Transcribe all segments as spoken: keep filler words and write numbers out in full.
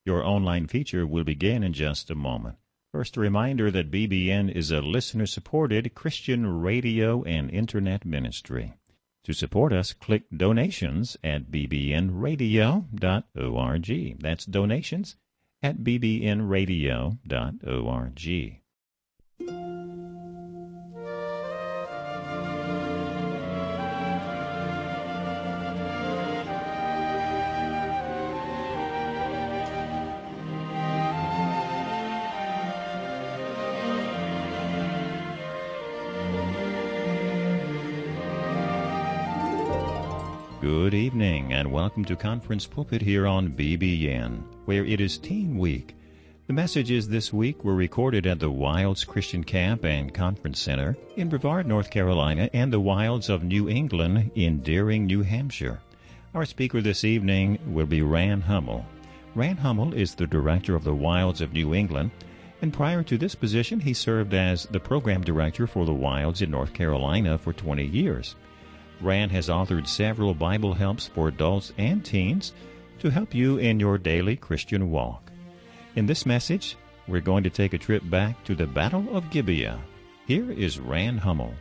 Your online feature will begin in just a moment. First, a reminder that B B N is a listener-supported Christian radio and internet ministry. To support us, click donations at b b n radio dot org. That's donations at b b n radio dot org. Good evening, and welcome to Conference Pulpit here on B B N, where it is Teen Week. The messages this week were recorded at the Wilds Christian Camp and Conference Center in Brevard, North Carolina, and the Wilds of New England in Deering, New Hampshire. Our speaker this evening will be Rand Hummel. Rand Hummel is the director of the Wilds of New England, and prior to this position, he served as the program director for the Wilds in North Carolina for twenty years. Rand has authored several Bible helps for adults and teens to help you in your daily Christian walk. In this message, we're going to take a trip back to the Battle of Gibeah. Here is Rand Hummel.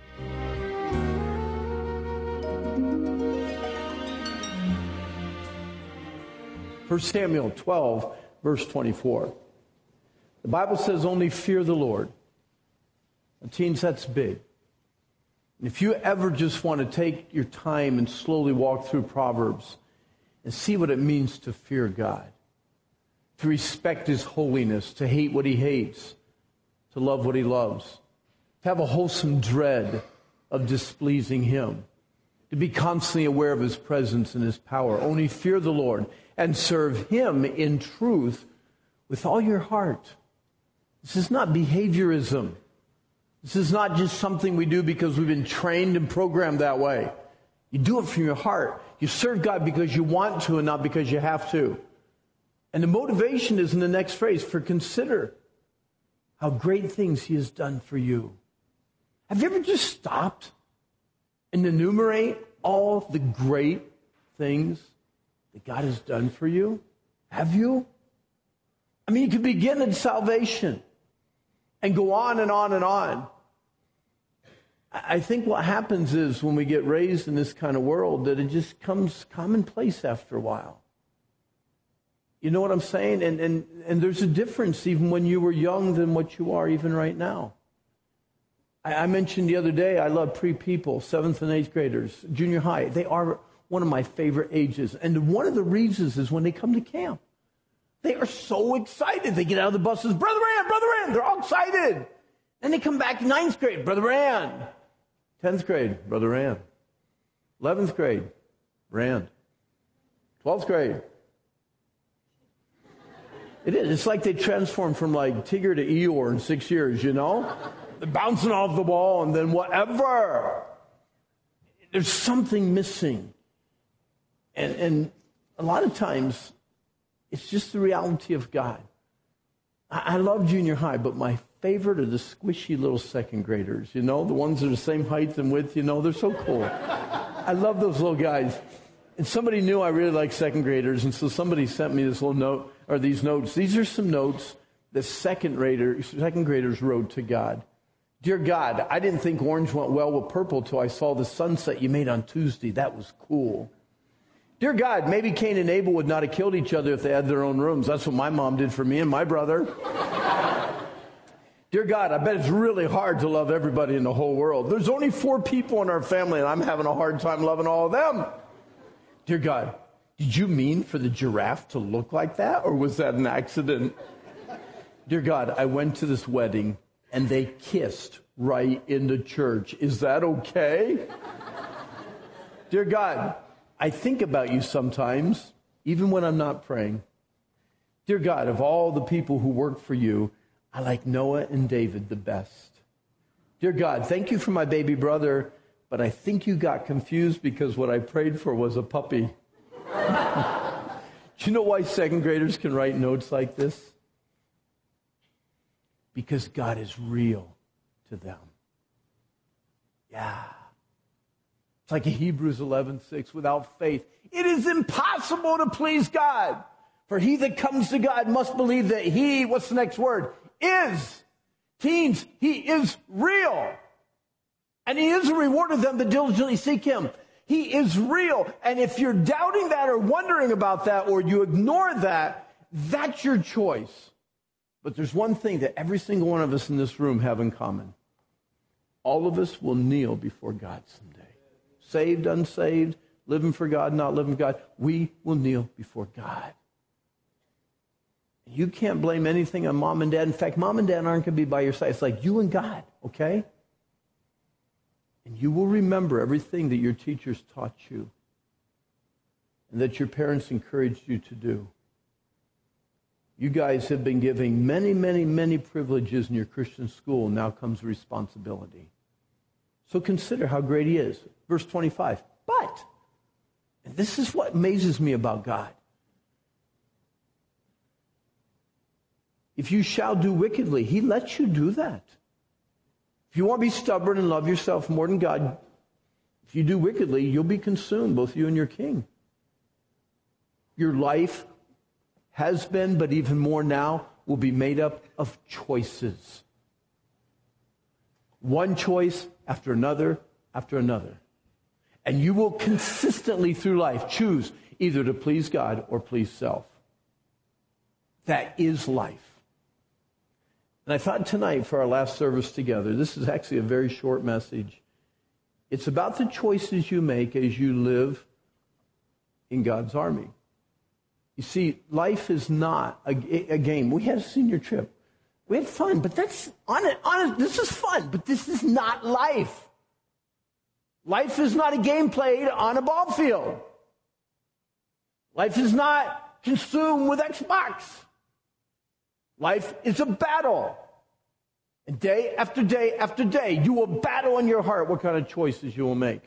First Samuel twelve, verse twenty-four. The Bible says, only fear the Lord. And teens, that's big. If you ever just want to take your time and slowly walk through Proverbs and see what it means to fear God, to respect His holiness, to hate what He hates, to love what He loves, to have a wholesome dread of displeasing Him, to be constantly aware of His presence and His power. Only fear the Lord and serve Him in truth with all your heart. This is not behaviorism. This is not just something we do because we've been trained and programmed that way. You do it from your heart. You serve God because you want to and not because you have to. And the motivation is in the next phrase, for consider how great things He has done for you. Have you ever just stopped and enumerate all the great things that God has done for you? Have you? I mean, you could begin at salvation and go on and on and on. I think what happens is when we get raised in this kind of world that it just comes commonplace after a while. You know what I'm saying? And, and, and there's a difference even when you were young than what you are even right now. I, I mentioned the other day, I love pre-people, seventh and eighth graders, junior high. They are one of my favorite ages. And one of the reasons is when they come to camp. They are so excited. They get out of the buses, Brother Rand, Brother Rand. They're all excited. Then they come back ninth grade, Brother Rand. tenth grade, Brother Rand. eleventh grade, Rand. twelfth grade. It is. It's like they transform from like Tigger to Eeyore in six years, you know? They're bouncing off the wall and then whatever. There's something missing. And, and a lot of times, it's just the reality of God. I, I love junior high, but my favorite are the squishy little second graders, you know, the ones that are the same height and width, you know, they're so cool. I love those little guys. And somebody knew I really like second graders, and so somebody sent me this little note, or these notes. These are some notes that second graders, second graders wrote to God. Dear God, I didn't think orange went well with purple till I saw the sunset you made on Tuesday. That was cool. Dear God, maybe Cain and Abel would not have killed each other if they had their own rooms. That's what my mom did for me and my brother. Dear God, I bet it's really hard to love everybody in the whole world. There's only four people in our family, and I'm having a hard time loving all of them. Dear God, did you mean for the giraffe to look like that, or was that an accident? Dear God, I went to this wedding, and they kissed right in the church. Is that okay? Dear God, I think about you sometimes, even when I'm not praying. Dear God, of all the people who work for you, I like Noah and David the best. Dear God, thank you for my baby brother, but I think you got confused because what I prayed for was a puppy. Do you know why second graders can write notes like this? Because God is real to them. Yeah. It's like in Hebrews eleven six, without faith, it is impossible to please God. For he that comes to God must believe that he, what's the next word? Is. Teens, he is real. And he is a rewarder of them that diligently seek him. He is real. And if you're doubting that or wondering about that or you ignore that, that's your choice. But there's one thing that every single one of us in this room have in common. All of us will kneel before God someday. Saved, unsaved, living for God, not living for God. We will kneel before God. You can't blame anything on mom and dad. In fact, mom and dad aren't going to be by your side. It's like you and God, okay? And you will remember everything that your teachers taught you and that your parents encouraged you to do. You guys have been given many, many, many privileges in your Christian school. Now comes responsibility. So consider how great he is. Verse twenty-five. But, and this is what amazes me about God. If you shall do wickedly, he lets you do that. If you want to be stubborn and love yourself more than God, if you do wickedly, you'll be consumed, both you and your king. Your life has been, but even more now, will be made up of choices. One choice after another after another. And you will consistently through life choose either to please God or please self. That is life. And I thought tonight for our last service together, this is actually a very short message. It's about the choices you make as you live in God's army. You see, life is not a, a game. We had a senior trip. We had fun, but that's, on it, on it, this is fun, but this is not life. Life is not a game played on a ball field. Life is not consumed with Xbox. Life is a battle. And day after day after day, you will battle in your heart what kind of choices you will make.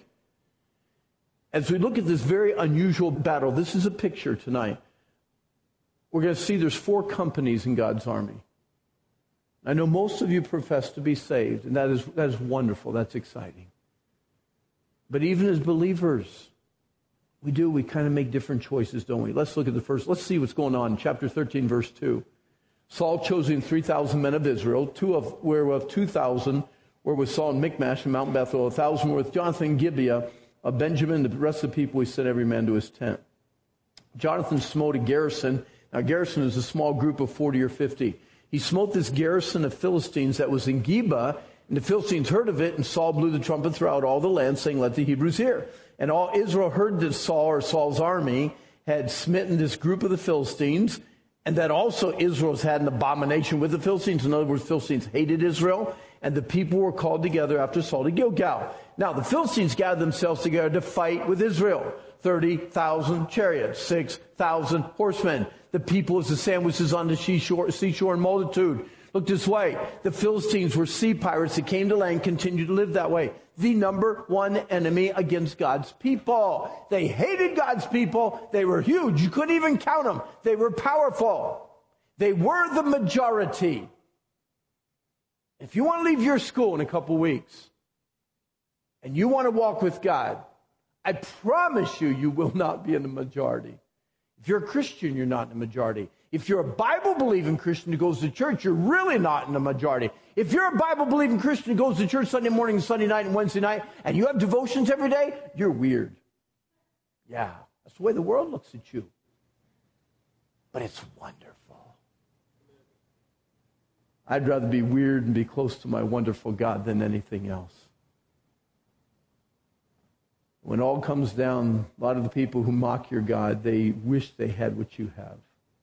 As we look at this very unusual battle, this is a picture tonight. We're going to see there's four companies in God's army. I know most of you profess to be saved, and that is, that is wonderful. That's exciting. But even as believers, we do, we kind of make different choices, don't we? Let's look at the first. Let's see what's going on. Chapter thirteen, verse two. Saul chosen three thousand men of Israel, two of whereof two thousand were with Saul in Michmash and Mount Bethel, a thousand were with Jonathan in Gibeah of Benjamin. The rest of the people he sent every man to his tent. Jonathan smote a garrison. Now, garrison is a small group of forty or fifty. He smote this garrison of Philistines that was in Geba, and the Philistines heard of it, and Saul blew the trumpet throughout all the land, saying, "Let the Hebrews hear." And all Israel heard that Saul, or Saul's army, had smitten this group of the Philistines, and that also Israel's had an abomination with the Philistines. In other words, Philistines hated Israel, and the people were called together after Saul to Gilgal. Now, the Philistines gathered themselves together to fight with Israel. thirty thousand chariots, six thousand horsemen. The people as the sandwiches on the seashore, seashore in multitude. Look this way. The Philistines were sea pirates that came to land, continued to live that way. The number one enemy against God's people. They hated God's people. They were huge. You couldn't even count them. They were powerful. They were the majority. If you want to leave your school in a couple weeks and you want to walk with God, I promise you, you will not be in the majority. If you're a Christian, you're not in the majority. If you're a Bible-believing Christian who goes to church, you're really not in the majority. If you're a Bible-believing Christian who goes to church Sunday morning, Sunday night, and Wednesday night, and you have devotions every day, you're weird. Yeah, that's the way the world looks at you. But it's wonderful. I'd rather be weird and be close to my wonderful God than anything else. When all comes down, a lot of the people who mock your God, they wish they had what you have.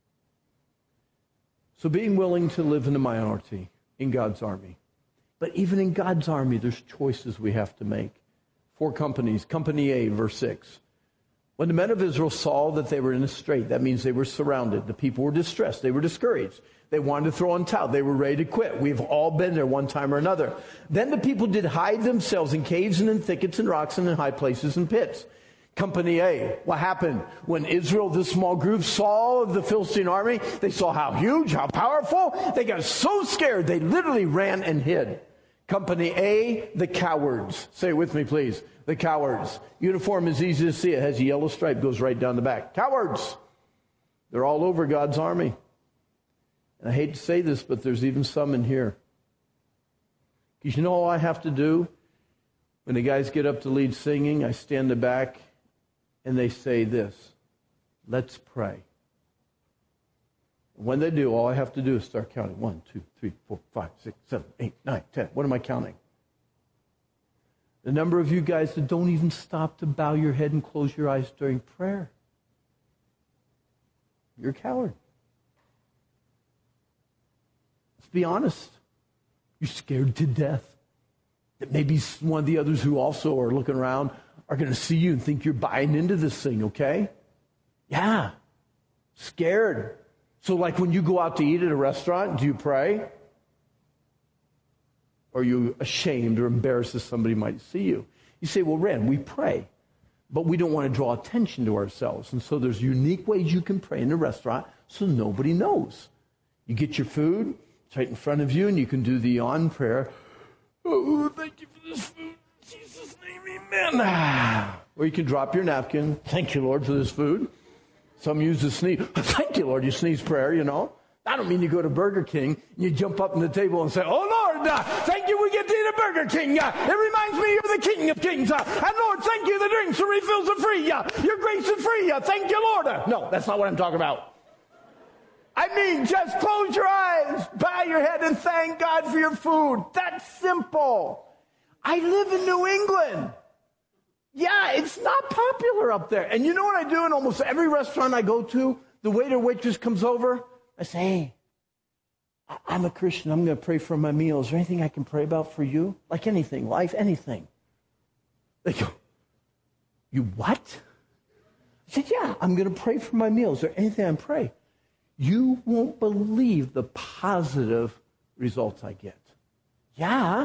So being willing to live in the minority in God's army. But even in God's army, there's choices we have to make. Four companies. Company A, verse six. When the men of Israel saw that they were in a strait, that means they were surrounded. The people were distressed. They were discouraged. They wanted to throw in towel. They were ready to quit. We've all been there one time or another. Then the people did hide themselves in caves and in thickets and rocks and in high places and pits. Company A, what happened? When Israel, this small group, saw the Philistine army, they saw how huge, how powerful. They got so scared, they literally ran and hid. Company A, the cowards. Say it with me, please. The cowards. Uniform is easy to see. It has a yellow stripe, goes right down the back. Cowards. They're all over God's army. And I hate to say this, but there's even some in here. Because you know all I have to do? When the guys get up to lead singing, I stand in the back and they say this, let's pray. When they do, all I have to do is start counting. One, two, three, four, five, six, seven, eight, nine, ten. What am I counting? The number of you guys that don't even stop to bow your head and close your eyes during prayer. You're a coward. Let's be honest. You're scared to death that maybe one of the others who also are looking around are going to see you and think you're buying into this thing, okay? Yeah. Scared. So like when you go out to eat at a restaurant, do you pray? Or are you ashamed or embarrassed that somebody might see you? You say, well, Rand, we pray, but we don't want to draw attention to ourselves. And so there's unique ways you can pray in a restaurant so nobody knows. You get your food, it's right in front of you, and you can do the on prayer. Oh, thank you for this food. In Jesus' name, amen. Or you can drop your napkin. Thank you, Lord, for this food. Some use the sneeze. Thank you, Lord. You sneeze prayer, you know. I don't mean you go to Burger King and you jump up on the table and say, oh, Lord, uh, thank you, we get to eat at Burger King. Uh, it reminds me of the King of Kings. Uh, and, Lord, thank you, the drinks and refills are free. Uh, your grace is free. Uh, thank you, Lord. Uh, no, that's not what I'm talking about. I mean, just close your eyes, bow your head, and thank God for your food. That's simple. I live in New England. Yeah, it's not popular up there. And you know what I do in almost every restaurant I go to? The waiter waitress comes over. I say, hey, I'm a Christian. I'm going to pray for my meal. Is there anything I can pray about for you? Like anything, life, anything. They go, you what? I said, yeah, I'm going to pray for my meal. Is there anything I can pray? You won't believe the positive results I get. Yeah,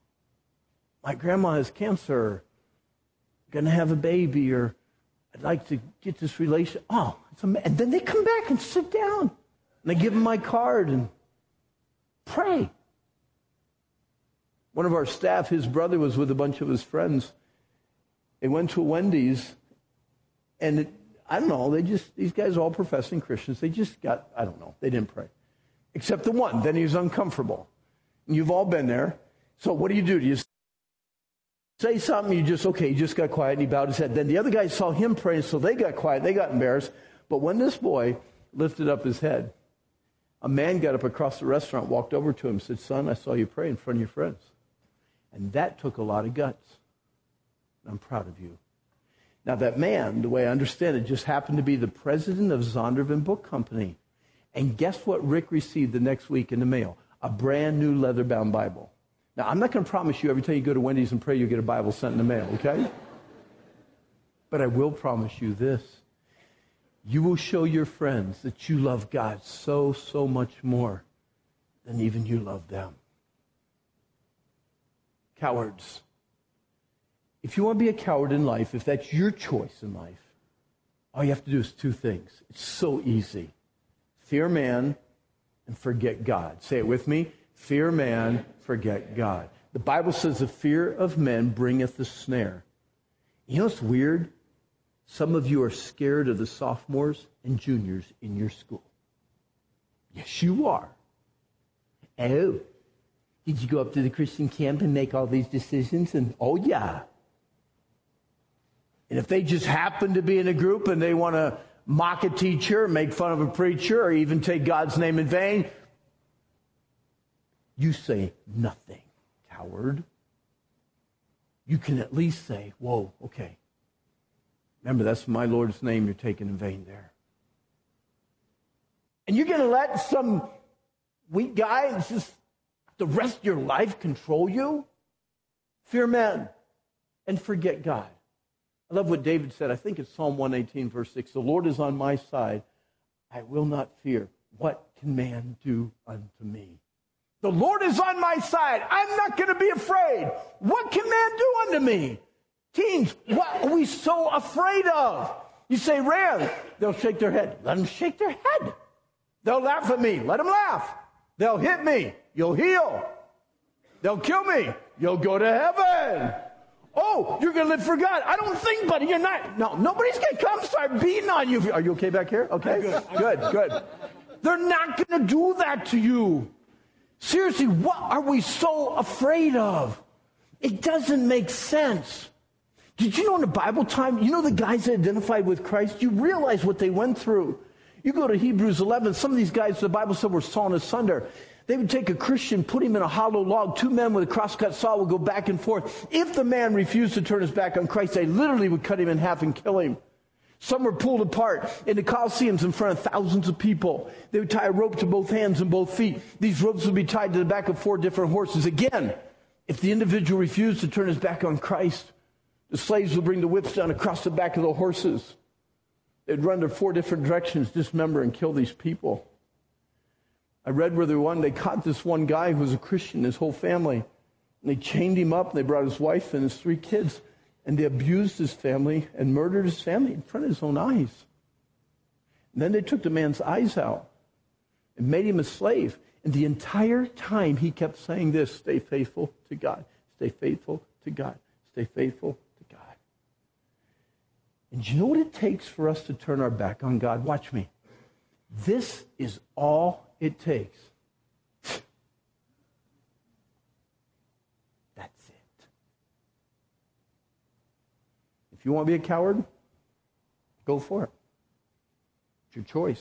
my grandma has cancer. Going to have a baby, or I'd like to get this relation. Oh, it's amazing. And then they come back and sit down. And they give them my card and pray. One of our staff, his brother was with a bunch of his friends. They went to a Wendy's, and it, I don't know, they just, these guys are all professing Christians. They just got, I don't know, they didn't pray. Except the one. Then he was uncomfortable. And you've all been there. So what do you do? Do you say something, you just, okay, he just got quiet, and he bowed his head. Then the other guys saw him praying, so they got quiet, they got embarrassed. But when this boy lifted up his head, a man got up across the restaurant, walked over to him, and said, son, I saw you pray in front of your friends. And that took a lot of guts. I'm proud of you. Now that man, the way I understand it, just happened to be the president of Zondervan Book Company. And guess what Rick received the next week in the mail? A brand new leather-bound Bible. Now, I'm not going to promise you every time you go to Wendy's and pray, you'll get a Bible sent in the mail, okay? But I will promise you this. You will show your friends that you love God so, so much more than even you love them. Cowards. If you want to be a coward in life, if that's your choice in life, all you have to do is two things. It's so easy. Fear man and forget God. Say it with me. Fear man, forget God. The Bible says the fear of men bringeth the snare. You know what's weird? Some of you are scared of the sophomores and juniors in your school. Yes, you are. Oh, did you go up to the Christian camp and make all these decisions? And oh, yeah. And if they just happen to be in a group and they want to mock a teacher, make fun of a preacher, or even take God's name in vain, you say nothing, coward. You can at least say, whoa, okay. Remember, that's my Lord's name you're taking in vain there. And you're going to let some weak guy just the rest of your life control you? Fear men and forget God. I love what David said. I think it's Psalm one eighteen, verse six. The Lord is on my side. I will not fear. What can man do unto me? The Lord is on my side. I'm not going to be afraid. What can man do unto me? Teens, what are we so afraid of? You say, Rand, they'll shake their head. Let them shake their head. They'll laugh at me. Let them laugh. They'll hit me. You'll heal. They'll kill me. You'll go to heaven. Oh, you're going to live for God. I don't think, buddy, you're not. No, nobody's going to come start beating on you. Are you okay back here? Okay, good, good, good. They're not going to do that to you. Seriously, what are we so afraid of? It doesn't make sense. Did you know in the Bible time, you know the guys that identified with Christ, you realize what they went through. You go to Hebrews eleven, some of these guys, the Bible said, were sawn asunder. They would take a Christian, put him in a hollow log. Two men with a cross-cut saw would go back and forth. If the man refused to turn his back on Christ, they literally would cut him in half and kill him. Some were pulled apart in the Colosseums in front of thousands of people. They would tie a rope to both hands and both feet. These ropes would be tied to the back of four different horses. Again, if the individual refused to turn his back on Christ, the slaves would bring the whips down across the back of the horses. They'd run to four different directions, dismember and kill these people. I read where they one, they caught this one guy who was a Christian, his whole family. And they chained him up, and they brought his wife and his three kids, and they abused his family and murdered his family in front of his own eyes. And then they took the man's eyes out and made him a slave. And the entire time he kept saying this, stay faithful to God, stay faithful to God, stay faithful to God. And do you know what it takes for us to turn our back on God? Watch me. This is all it takes. That's it. If you want to be a coward, go for it. It's your choice.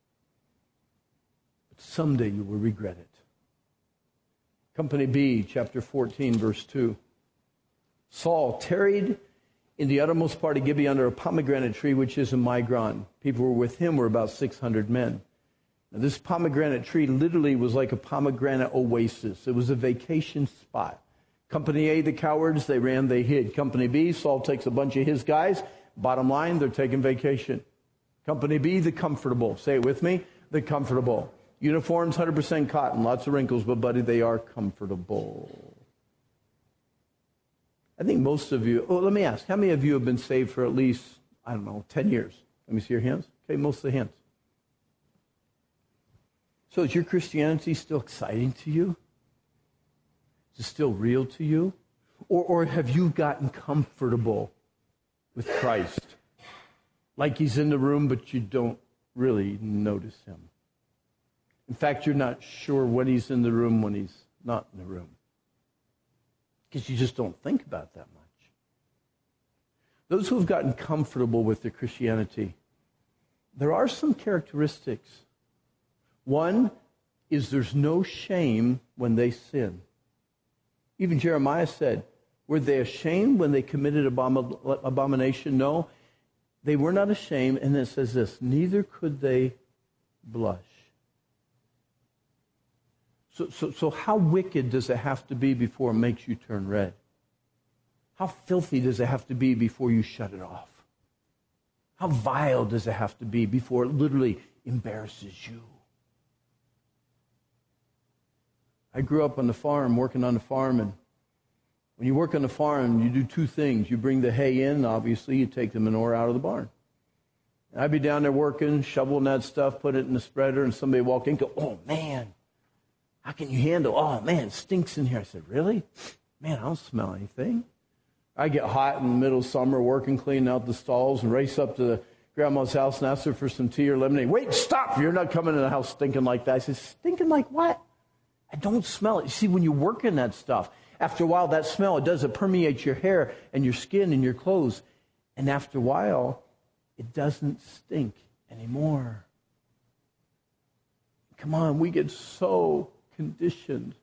But someday you will regret it. Company B, chapter fourteen, verse two. Saul tarried in the uttermost part of Gibeah under a pomegranate tree, which is a Migron. People who were with him were about six hundred men. Now, this pomegranate tree literally was like a pomegranate oasis. It was a vacation spot. Company A, the cowards, they ran, they hid. Company B, Saul takes a bunch of his guys. Bottom line, they're taking vacation. Company B, the comfortable. Say it with me, the comfortable. Uniforms, one hundred percent cotton, lots of wrinkles, but buddy, they are comfortable. I think most of you, oh, let me ask, how many of you have been saved for at least, I don't know, ten years? Let me see your hands. Okay, most of the hands. So is your Christianity still exciting to you? Is it still real to you? Or, or have you gotten comfortable with Christ? Like he's in the room, but you don't really notice him. In fact, you're not sure when he's in the room, when he's not in the room. Because you just don't think about that much. Those who have gotten comfortable with their Christianity, there are some characteristics. One is there's no shame when they sin. Even Jeremiah said, were they ashamed when they committed abom- abomination? No, they were not ashamed. And then it says this, neither could they blush. So, so, so how wicked does it have to be before it makes you turn red? How filthy does it have to be before you shut it off? How vile does it have to be before it literally embarrasses you? I grew up on the farm, working on the farm, and when you work on the farm, you do two things. You bring the hay in, obviously, you take the manure out of the barn. And I'd be down there working, shoveling that stuff, put it in the spreader, and somebody walk in and go, oh, man, how can you handle, oh, man, it stinks in here. I said, really? Man, I don't smell anything. I get hot in the middle of summer, working, cleaning out the stalls, and race up to the grandma's house and ask her for some tea or lemonade. Wait, stop. You're not coming in the house stinking like that. I said, stinking like what? I don't smell it. You see, when you work in that stuff, after a while, that smell, it does, it permeates your hair and your skin and your clothes. And after a while, it doesn't stink anymore. Come on, we get so conditioned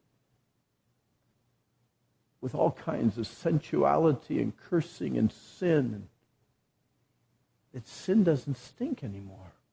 with all kinds of sensuality and cursing and sin that sin doesn't stink anymore.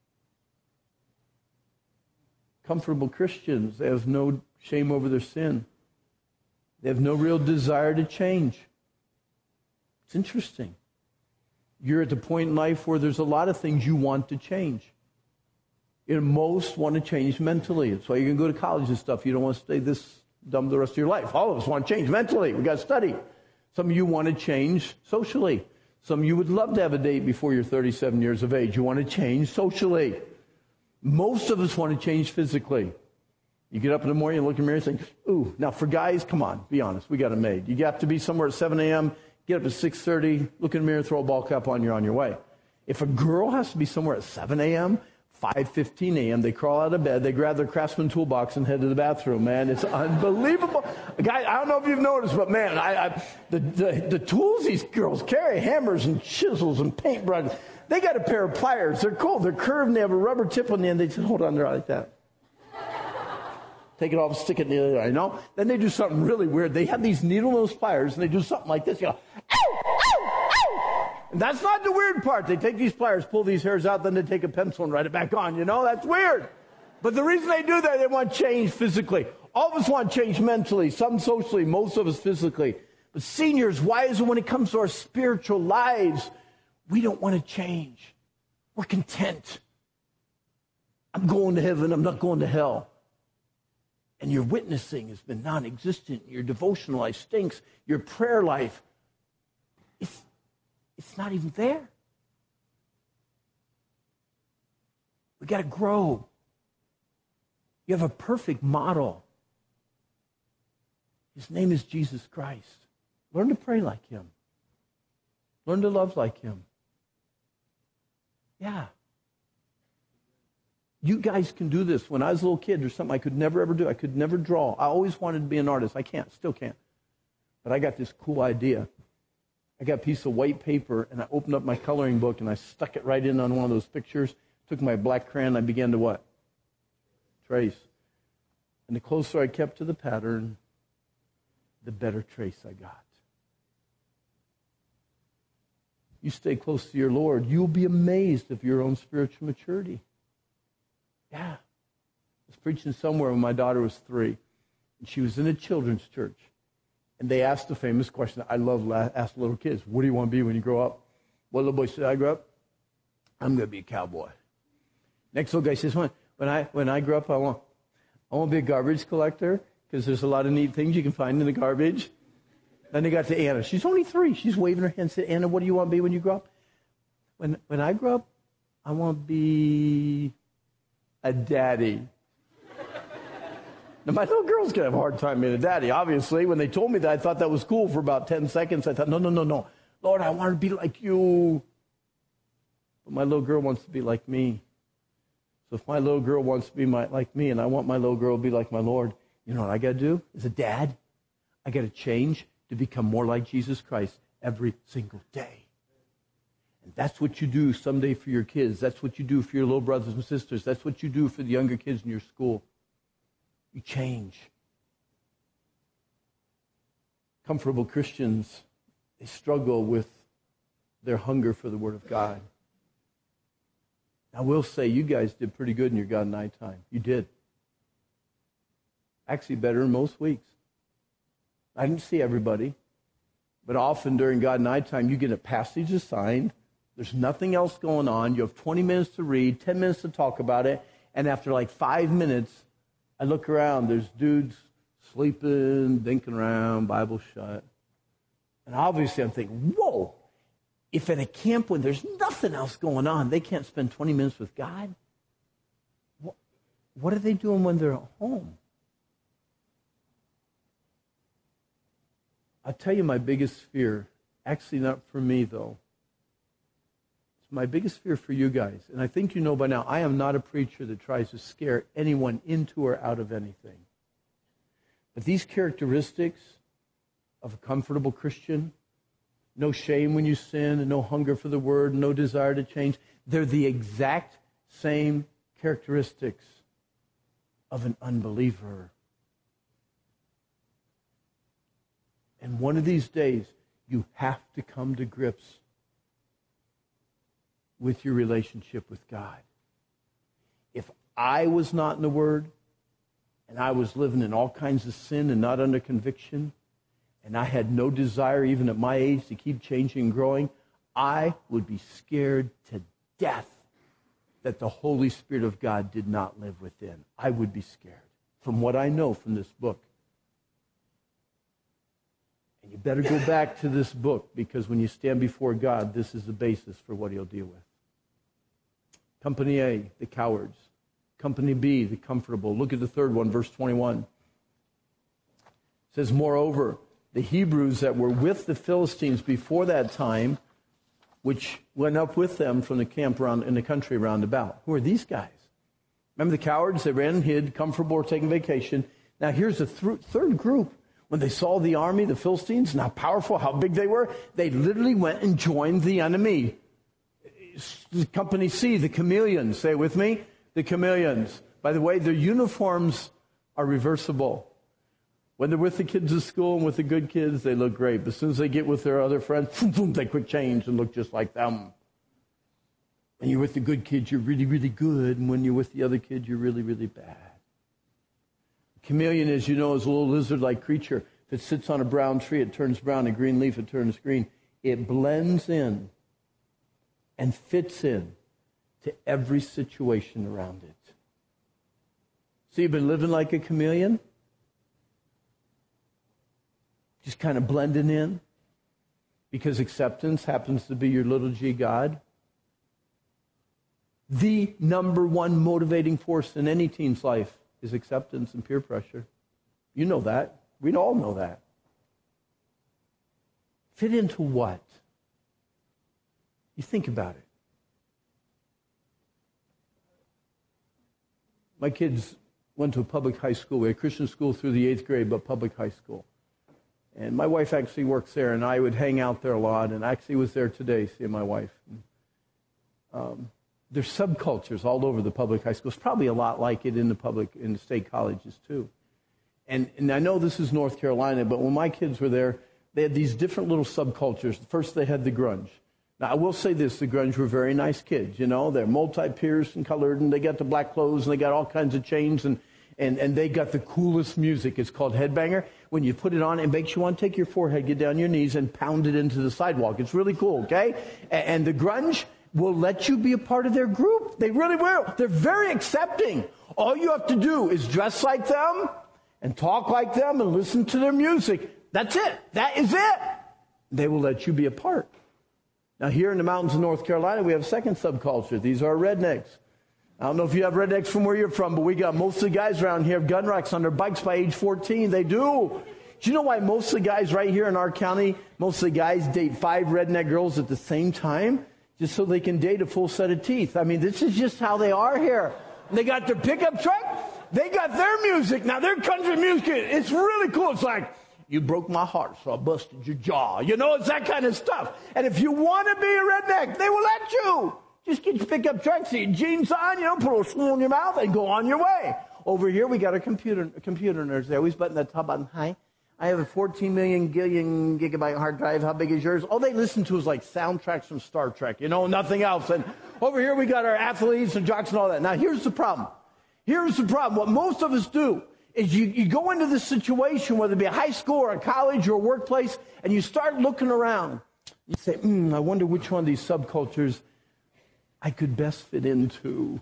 Comfortable Christians, they have no shame over their sin. They have no real desire to change. It's interesting. You're at the point in life where there's a lot of things you want to change. You know, most want to change mentally. That's why you can go to college and stuff. You don't want to stay this dumb the rest of your life. All of us want to change mentally. We've got to study. Some of you want to change socially. Some of you would love to have a date before you're thirty-seven years of age. You want to change socially. Most of us want to change physically. You get up in the morning and look in the mirror and think, ooh, now for guys, come on, be honest, we got it made. You have to be somewhere at seven a.m., Get up at six thirty, look in the mirror, throw a ball cap on, you're on your way. If a girl has to be somewhere at seven a.m., five fifteen a.m., they crawl out of bed, they grab their Craftsman toolbox and head to the bathroom, man. It's unbelievable. Guys, I don't know if you've noticed, but man, I, I, the, the, the tools these girls carry, hammers and chisels and paintbrushes, they got a pair of pliers. They're cool. They're curved and they have a rubber tip on the end. They just hold on there like that. Take it off, stick it in the other eye, you know? Then they do something really weird. They have these needle-nose pliers, and they do something like this. You go, ow, ow, ow. And that's not the weird part. They take these pliers, pull these hairs out, then they take a pencil and write it back on. You know, that's weird. But the reason they do that, they want change physically. All of us want change mentally, some socially, most of us physically. But seniors, why is it when it comes to our spiritual lives, we don't want to change? We're content. I'm going to heaven. I'm not going to hell. And your witnessing has been non-existent. Your devotional life stinks. Your prayer life, it's, it's not even there. We got to grow. You have a perfect model. His name is Jesus Christ. Learn to pray like him. Learn to love like him. Yeah. You guys can do this. When I was a little kid, there's something I could never, ever do. I could never draw. I always wanted to be an artist. I can't, still can't. But I got this cool idea. I got a piece of white paper, and I opened up my coloring book, and I stuck it right in on one of those pictures, took my black crayon, and I began to what? Trace. And the closer I kept to the pattern, the better trace I got. You stay close to your Lord, you'll be amazed of your own spiritual maturity. Yeah. I was preaching somewhere when my daughter was three, and she was in a children's church. And they asked the famous question I love to ask little kids, what do you want to be when you grow up? What little boy said, I grow up, I'm going to be a cowboy. Next little guy says, when, when, I, when I grow up, I want, I want to be a garbage collector because there's a lot of neat things you can find in the garbage. Then they got to Anna. She's only three. She's waving her hand and said, Anna, what do you want to be when you grow up? When, when I grow up, I want to be a daddy. Now, my little girl's going to have a hard time being a daddy, obviously. When they told me that, I thought that was cool for about ten seconds. I thought, no, no, no, no. Lord, I want to be like you. But my little girl wants to be like me. So if my little girl wants to be my, like me, and I want my little girl to be like my Lord, you know what I got to do? As a dad, I got to change to become more like Jesus Christ every single day. And that's what you do someday for your kids. That's what you do for your little brothers and sisters. That's what you do for the younger kids in your school. You change. Comfortable Christians, they struggle with their hunger for the Word of God. I will say you guys did pretty good in your God Night time. You did. Actually better than most weeks. I didn't see everybody, but often during God Night time you get a passage assigned. There's nothing else going on. You have twenty minutes to read, ten minutes to talk about it, and after like five minutes, I look around. There's dudes sleeping, dinking around, Bible shut. And obviously I'm thinking, whoa, if at a camp when there's nothing else going on, they can't spend twenty minutes with God, what, what are they doing when they're at home? I'll tell you my biggest fear, actually not for me though. It's my biggest fear for you guys. And I think you know by now, I am not a preacher that tries to scare anyone into or out of anything. But these characteristics of a comfortable Christian, no shame when you sin, and no hunger for the Word, no desire to change, they're the exact same characteristics of an unbeliever. And one of these days, you have to come to grips with your relationship with God. If I was not in the Word, and I was living in all kinds of sin and not under conviction, and I had no desire, even at my age, to keep changing and growing, I would be scared to death that the Holy Spirit of God did not live within. I would be scared from what I know from this book. And you better go back to this book, because when you stand before God, this is the basis for what he'll deal with. Company A, the cowards. Company B, the comfortable. Look at the third one, verse twenty-one. It says, moreover, the Hebrews that were with the Philistines before that time, which went up with them from the camp around in the country round about. Who are these guys? Remember the cowards? They ran and hid, comfortable or taking vacation. Now here's the th- third group. When they saw the army, the Philistines, and how powerful, how big they were, they literally went and joined the enemy. Company C, the chameleons. Say it with me. The chameleons. By the way, their uniforms are reversible. When they're with the kids at school and with the good kids, they look great. But as soon as they get with their other friends, boom, boom, they quick change and look just like them. When you're with the good kids, you're really, really good. And when you're with the other kids, you're really, really bad. Chameleon, as you know, is a little lizard-like creature. If it sits on a brown tree, it turns brown. A green leaf, it turns green. It blends in and fits in to every situation around it. So you've been living like a chameleon? Just kind of blending in? Because acceptance happens to be your little g God? The number one motivating force in any teen's life is acceptance and peer pressure. You know that. We all know that. Fit into what? You think about it. My kids went to a public high school. We had Christian school through the eighth grade, but public high school. And my wife actually works there, and I would hang out there a lot, and I actually was there today seeing my wife. Um, there's subcultures all over the public high schools, probably a lot like it in the public, in the state colleges too. And, and I know this is North Carolina, but when my kids were there, they had these different little subcultures. First, they had the grunge. Now, I will say this, the grunge were very nice kids, you know. They're multi-pierced and colored, and they got the black clothes, and they got all kinds of chains, and, and, and they got the coolest music. It's called Headbanger. When you put it on, it makes you want to take your forehead, get down your knees, and pound it into the sidewalk. It's really cool, okay? And, and the grunge will let you be a part of their group. They really will. They're very accepting. All you have to do is dress like them and talk like them and listen to their music. That's it. That is it. They will let you be a part. Now, here in the mountains of North Carolina, we have a second subculture. These are rednecks. I don't know if you have rednecks from where you're from, but we got most of the guys around here have gun racks on their bikes by age fourteen. They do. Do you know why most of the guys right here in our county, most of the guys date five redneck girls at the same time? Just so they can date a full set of teeth. I mean, this is just how they are here. They got their pickup truck. They got their music. Now, their country music, it's really cool. It's like, you broke my heart, so I busted your jaw. You know, it's that kind of stuff. And if you want to be a redneck, they will let you. Just get your pickup truck, see your jeans on, you know, put a little spoon in your mouth, and go on your way. Over here, we got a computer, a computer nerds. They always button that top button. Hi, I have a fourteen million gillion gigabyte hard drive. How big is yours? All they listen to is like soundtracks from Star Trek, you know, nothing else. And over here, we got our athletes and jocks and all that. Now, here's the problem. Here's the problem. What most of us do is you, you go into this situation, whether it be a high school or a college or a workplace, and you start looking around. You say, hmm, I wonder which one of these subcultures I could best fit into.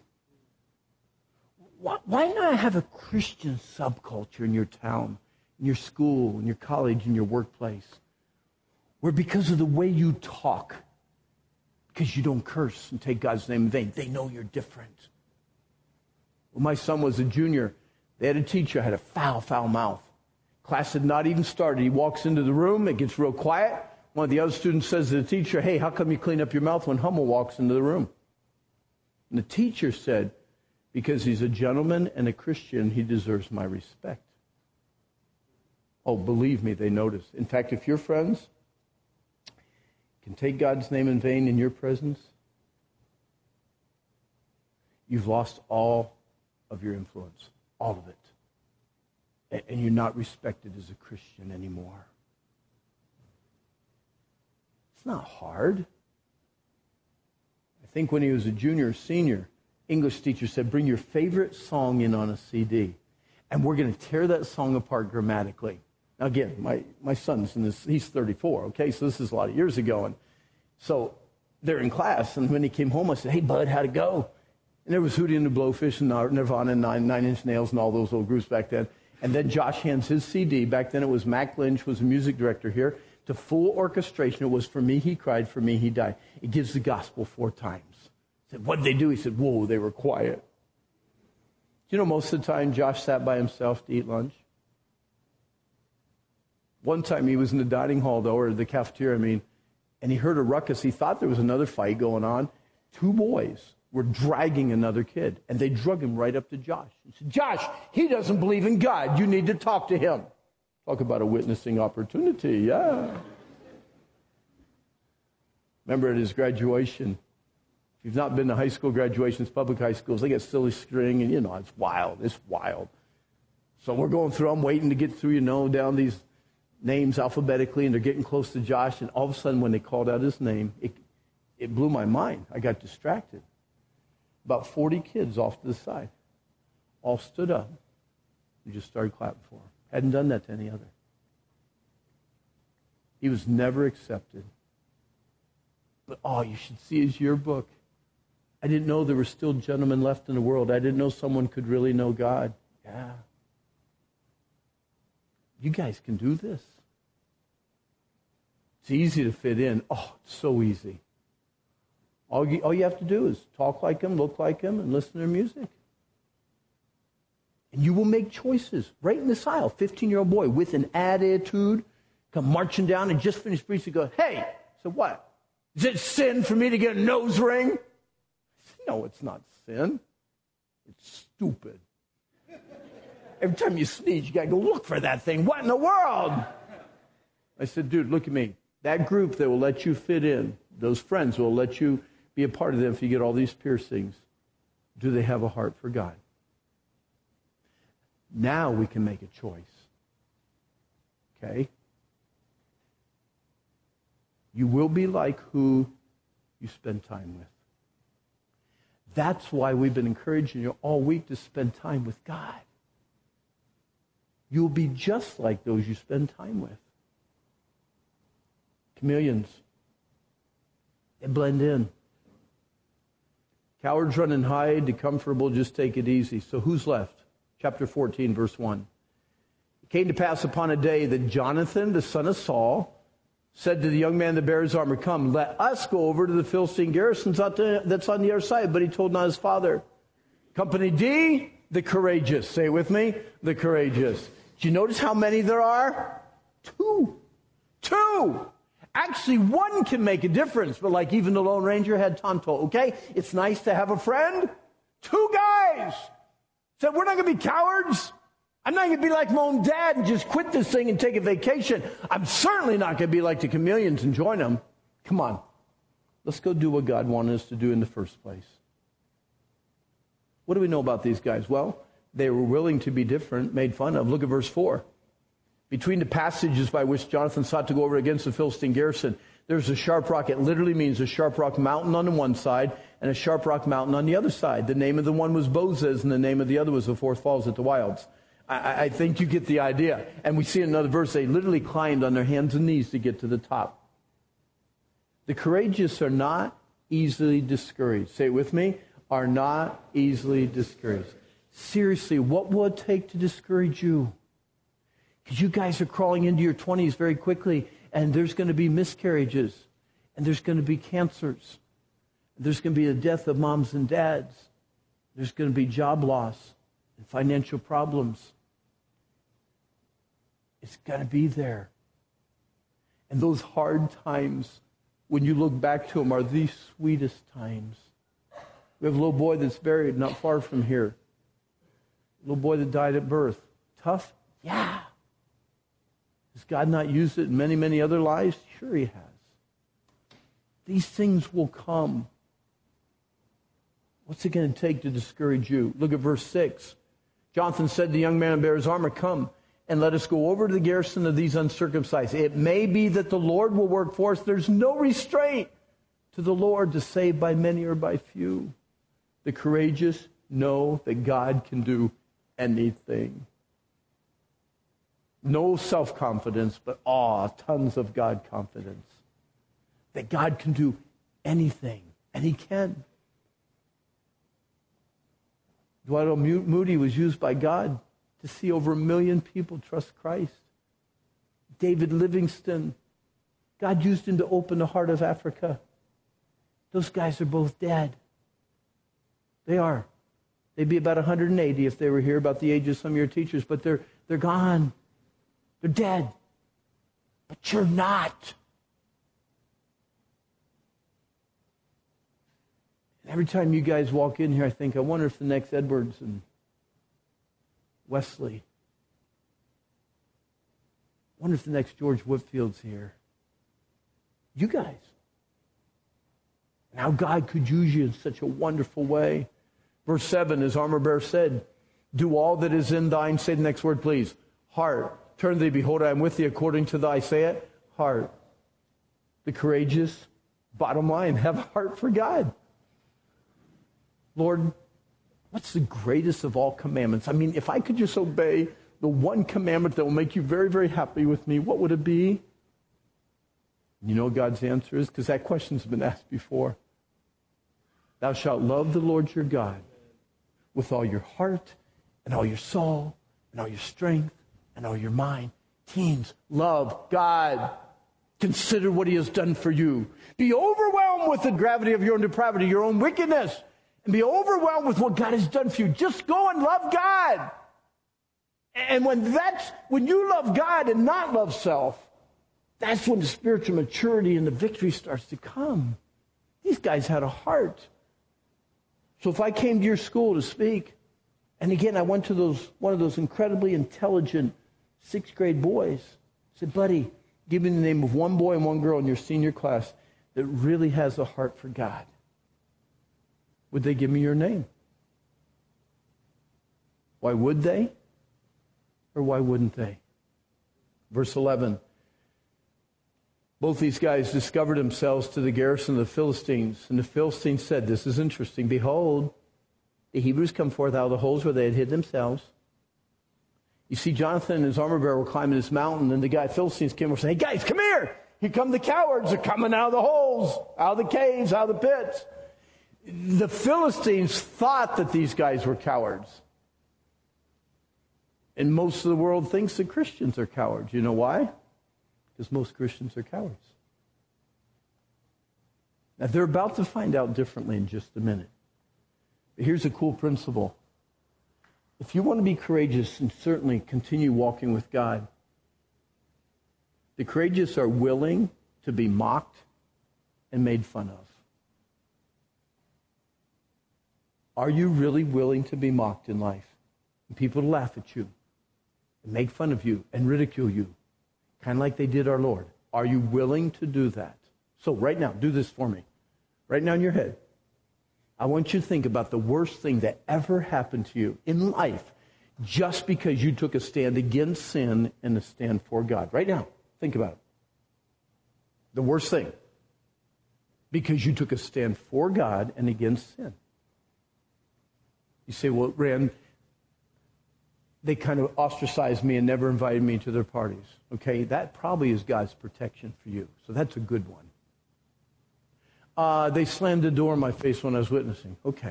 Why, why not have a Christian subculture in your town, in your school, in your college, in your workplace, where because of the way you talk, because you don't curse and take God's name in vain, they know you're different. When my son was a junior, they had a teacher who had a foul, foul mouth. Class had not even started. He walks into the room. It gets real quiet. One of the other students says to the teacher, hey, how come you clean up your mouth when Hummel walks into the room? And the teacher said, because he's a gentleman and a Christian, he deserves my respect. Oh, believe me, they notice. In fact, if your friends can take God's name in vain in your presence, you've lost all of your influence, all of it. And you're not respected as a Christian anymore. It's not hard. I think when he was a junior or senior, English teacher said, bring your favorite song in on a C D. And we're going to tear that song apart grammatically. Now again, my, my son's in this, he's thirty-four, okay? So this is a lot of years ago. And so they're in class, and when he came home, I said, hey, bud, how'd it go? And there was Hootie and the Blowfish and Nirvana and Nine, Nine Inch Nails and all those old groups back then. And then Josh hands his C D. Back then it was Mac Lynch was the music director here. To full orchestration, it was For Me He Cried, For Me He Died. It gives the gospel four times. I said, what did they do? He said, whoa, they were quiet. You know, most of the time Josh sat by himself to eat lunch. One time he was in the dining hall, though, or the cafeteria, I mean, and he heard a ruckus. He thought there was another fight going on. Two boys were dragging another kid, and they drug him right up to Josh. He said, Josh, he doesn't believe in God. You need to talk to him. Talk about a witnessing opportunity, yeah. Remember at his graduation, if you've not been to high school graduations, public high schools, they get silly string, and, you know, it's wild. It's wild. So we're going through, I'm waiting to get through, you know, down these names alphabetically, and they're getting close to Josh, and all of a sudden when they called out his name, it, it blew my mind. I got distracted. About forty kids off to the side all stood up and just started clapping for him. Hadn't done that to any other. He was never accepted. But, oh, you should see his yearbook. I didn't know there were still gentlemen left in the world. I didn't know someone could really know God. Yeah. You guys can do this. It's easy to fit in. Oh, it's so easy. All you, all you have to do is talk like him, look like him, and listen to their music. And you will make choices right in this aisle. fifteen-year-old boy with an attitude come marching down and just finished preaching and go, hey, so what? Is it sin for me to get a nose ring? I said, no, it's not sin. It's stupid. Every time you sneeze, you got to go look for that thing. What in the world? I said, dude, look at me. That group that will let you fit in, those friends will let you be a part of them if you get all these piercings. Do they have a heart for God? Now we can make a choice. Okay? You will be like who you spend time with. That's why we've been encouraging you all week to spend time with God. You'll be just like those you spend time with. Chameleons. They blend in. Cowards run and hide. The comfortable just take it easy. So who's left? Chapter fourteen, verse one. It came to pass upon a day that Jonathan, the son of Saul, said to the young man that bare his armor, come, let us go over to the Philistine garrisons that's on the other side. But he told not his father. Company D, the courageous. Say it with me, the courageous. Do you notice how many there are? Two. Two. Actually, one can make a difference, but like even the Lone Ranger had Tonto, okay? It's nice to have a friend. Two guys said, we're not going to be cowards. I'm not going to be like my own dad and just quit this thing and take a vacation. I'm certainly not going to be like the chameleons and join them. Come on. Let's go do what God wanted us to do in the first place. What do we know about these guys? Well, they were willing to be different, made fun of. Look at verse four. Between the passages by which Jonathan sought to go over against the Philistine garrison, there's a sharp rock. It literally means a sharp rock mountain on the one side and a sharp rock mountain on the other side. The name of the one was Bozez, and the name of the other was the Fourth Falls at the Wilds. I, I think you get the idea. And we see in another verse, they literally climbed on their hands and knees to get to the top. The courageous are not easily discouraged. Say it with me. Are not easily discouraged. Seriously, what will it take to discourage you? Because you guys are crawling into your twenties very quickly, and there's going to be miscarriages, and there's going to be cancers. There's going to be the death of moms and dads. There's going to be job loss and financial problems. It's going to be there. And those hard times, when you look back to them, are the sweetest times. We have a little boy that's buried not far from here. A little boy that died at birth. Tough? Yeah. Has God not used it in many, many other lives? Sure he has. These things will come. What's it going to take to discourage you? Look at verse six. Jonathan said to the young man who bare his armor, come and let us go over to the garrison of these uncircumcised. It may be that the Lord will work for us. There's no restraint to the Lord to save by many or by few. The courageous know that God can do anything. No self-confidence, but awe, tons of God confidence. That God can do anything, and he can. Dwight L. Moody was used by God to see over a million people trust Christ. David Livingstone, God used him to open the heart of Africa. Those guys are both dead. They are. They'd be about one hundred eighty if they were here, about the age of some of your teachers, but they're they're gone. They're dead. but you're not. And every time you guys walk in here, I think, I wonder if the next Edwards and Wesley, I wonder if the next George Whitfield's here. You guys. And how God could use you in such a wonderful way. Verse seven, as armor bearer said, do all that is in thine, say the next word please, heart. Turn thee, behold, I am with thee according to thy, say it, heart. The courageous, bottom line, have a heart for God. Lord, what's the greatest of all commandments? I mean, if I could just obey the one commandment that will make you very, very happy with me, what would it be? You know what God's answer is? Because that question's been asked before. Thou shalt love the Lord your God with all your heart and all your soul and all your strength and all your mind. Teens, love God. Consider what he has done for you. Be overwhelmed with the gravity of your own depravity, your own wickedness, and be overwhelmed with what God has done for you. Just go and love God. And when that's, when you love God and not love self, that's when the spiritual maturity and the victory starts to come. These guys had a heart. So if I came to your school to speak, and again, I went to those one of those incredibly intelligent sixth grade boys, I said, buddy, give me the name of one boy and one girl in your senior class that really has a heart for God. Would they give me your name? Why would they? Or why wouldn't they? Verse eleven. Both these guys discovered themselves to the garrison of the Philistines. And the Philistines said, this is interesting. Behold, the Hebrews come forth out of the holes where they had hid themselves. You see, Jonathan and his armor bearer were climbing this mountain, and the guy, Philistines, came over and said, hey, guys, come here. Here come the cowards. They're coming out of the holes, out of the caves, out of the pits. The Philistines thought that these guys were cowards. And most of the world thinks that Christians are cowards. You know why? Because most Christians are cowards. Now, they're about to find out differently in just a minute. But here's a cool principle. If you want to be courageous and certainly continue walking with God, the courageous are willing to be mocked and made fun of. Are you really willing to be mocked in life? And people to laugh at you and make fun of you and ridicule you, kind of like they did our Lord. Are you willing to do that? So right now, do this for me. Right now in your head. I want you to think about the worst thing that ever happened to you in life just because you took a stand against sin and a stand for God. Right now, think about it. The worst thing. Because you took a stand for God and against sin. You say, well, Rand, they kind of ostracized me and never invited me to their parties. Okay, that probably is God's protection for you. So that's a good one. Uh, they slammed the door in my face when I was witnessing. Okay.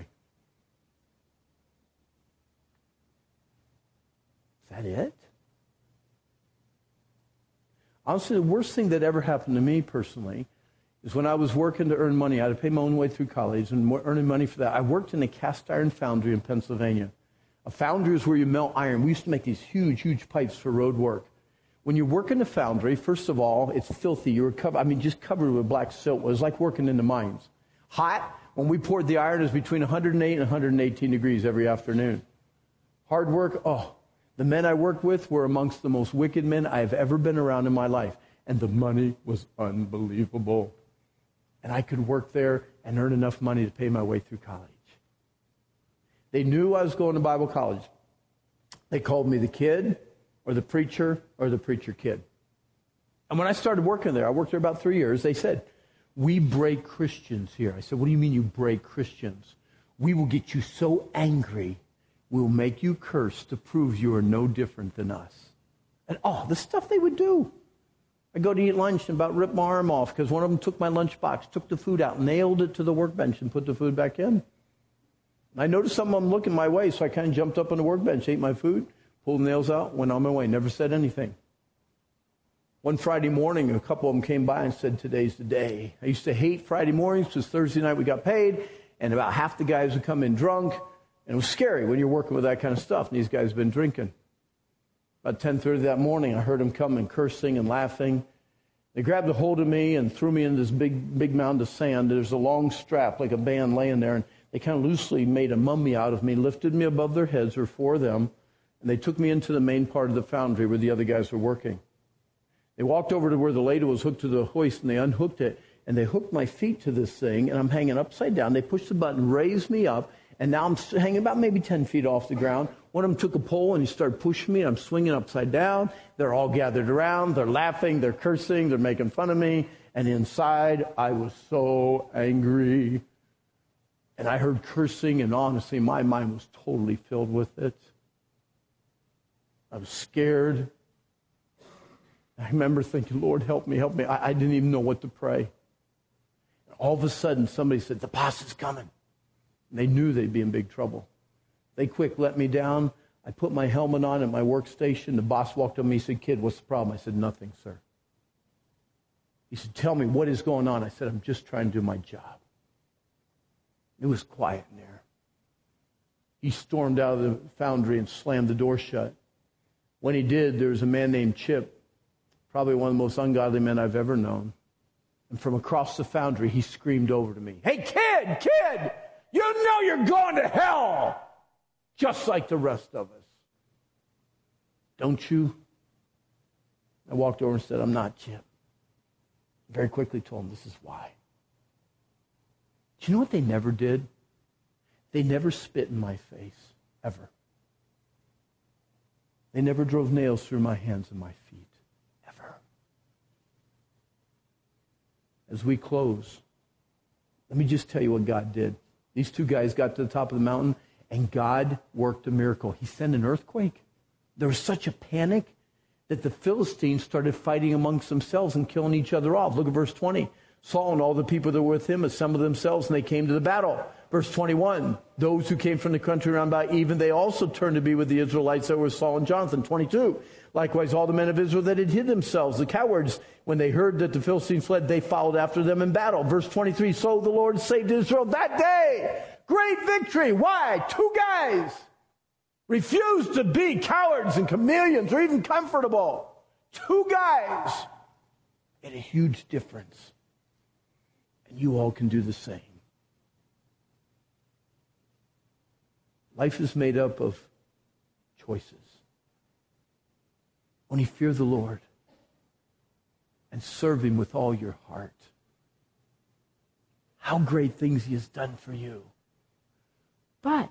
Is that it? Honestly, the worst thing that ever happened to me personally is when I was working to earn money. I had to pay my own way through college and earning money for that. I worked in a cast iron foundry in Pennsylvania. A foundry is where you melt iron. We used to make these huge, huge pipes for road work. When you work in a foundry, first of all, it's filthy. You were covered, I mean, just covered with black silt. It was like working in the mines. Hot. When we poured the iron, it was between one hundred eight and one hundred eighteen degrees every afternoon. Hard work. Oh, the men I worked with were amongst the most wicked men I have ever been around in my life. And the money was unbelievable. And I could work there and earn enough money to pay my way through college. They knew I was going to Bible college. They called me the kid, or the preacher, or the preacher kid. And when I started working there, I worked there about three years, they said, we break Christians here. I said, what do you mean you break Christians? We will get you so angry, we'll make you curse to prove you are no different than us. And oh, the stuff they would do. I go to eat lunch and about ripped my arm off because one of them took my lunchbox, took the food out, nailed it to the workbench, and put the food back in. I noticed some of them looking my way, so I kind of jumped up on the workbench, ate my food, pulled the nails out, went on my way, never said anything. One Friday morning, a couple of them came by and said, today's the day. I used to hate Friday mornings because Thursday night we got paid, and about half the guys would come in drunk, and it was scary when you're working with that kind of stuff, and these guys have been drinking. About ten thirty that morning, I heard them coming, cursing and laughing, They grabbed a hold of me and threw me in this big, big mound of sand. There's a long strap like a band laying there, and they kind of loosely made a mummy out of me, lifted me above their heads, or four of them, and they took me into the main part of the foundry where the other guys were working. They walked over to where the ladle was hooked to the hoist, and they unhooked it, and they hooked my feet to this thing, and I'm hanging upside down. They pushed the button, raised me up, and now I'm hanging about maybe ten feet off the ground. One of them took a pole, and he started pushing me, and I'm swinging upside down. They're all gathered around. They're laughing. They're cursing. They're making fun of me. And inside, I was so angry. And I heard cursing, and honestly, my mind was totally filled with it. I was scared. I remember thinking, Lord, help me, help me. I, I didn't even know what to pray. All of a sudden, somebody said, the boss is coming. And they knew they'd be in big trouble. They quick let me down. I put my helmet on at my workstation. The boss walked up to me. He said, kid, what's the problem? I said, nothing, sir. He said, tell me, what is going on? I said, I'm just trying to do my job. It was quiet in there. He stormed out of the foundry and slammed the door shut. When he did, there was a man named Chip, probably one of the most ungodly men I've ever known. And from across the foundry, he screamed over to me, hey, kid, kid, you know you're going to hell, just like the rest of us. Don't you? I walked over and said, I'm not, Chip. Very quickly told him, this is why. Do you know what they never did? They never spit in my face, ever. They never drove nails through my hands and my feet, ever. As we close, let me just tell you what God did. These two guys got to the top of the mountain, and God worked a miracle. He sent an earthquake. There was such a panic that the Philistines started fighting amongst themselves and killing each other off. Look at verse twenty. Saul and all the people that were with him assembled themselves, and they came to the battle. Verse twenty-one, those who came from the country round about, even they also turned to be with the Israelites that were Saul and Jonathan. twenty-two, likewise all the men of Israel that had hid themselves, the cowards, when they heard that the Philistines fled, they followed after them in battle. Verse twenty-three, so the Lord saved Israel that day. Great victory. Why? Two guys refused to be cowards and chameleons or even comfortable. Two guys made a huge difference. And you all can do the same. Life is made up of choices. When you fear the Lord and serve Him with all your heart, how great things He has done for you. But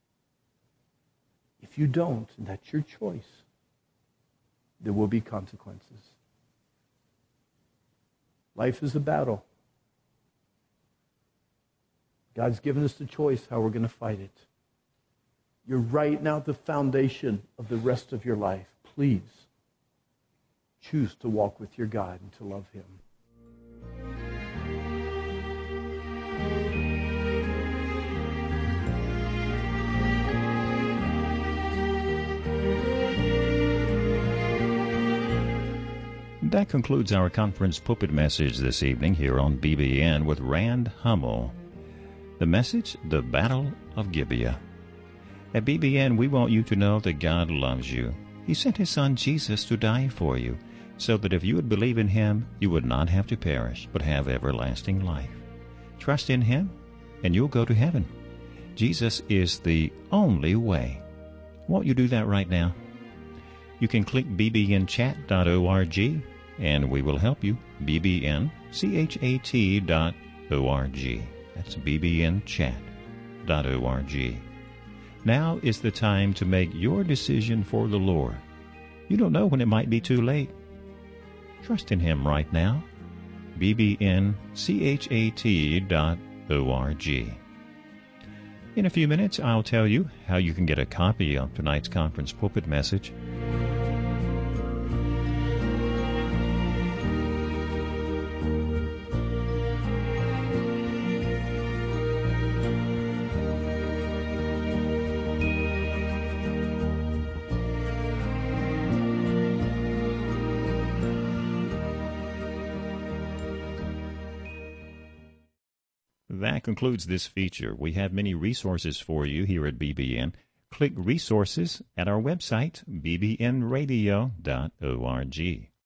if you don't, and that's your choice, there will be consequences. Life is a battle. God's given us the choice how we're going to fight it. You're right now at the foundation of the rest of your life. Please choose to walk with your God and to love Him. That concludes our conference pulpit message this evening here on B B N with Rand Hummel. The message, the Battle of Gibeah. At B B N, we want you to know that God loves you. He sent His Son Jesus to die for you, so that if you would believe in Him, you would not have to perish, but have everlasting life. Trust in Him, and you'll go to heaven. Jesus is the only way. Won't you do that right now? You can click b b n chat dot org, and we will help you. b b n chat dot org. That's b b n chat dot org. Now is the time to make your decision for the Lord. You don't know when it might be too late. Trust in Him right now. b b n chat dot org. In a few minutes, I'll tell you how you can get a copy of tonight's conference pulpit message. That concludes this feature. We have many resources for you here at B B N. Click Resources at our website, b b n radio dot org.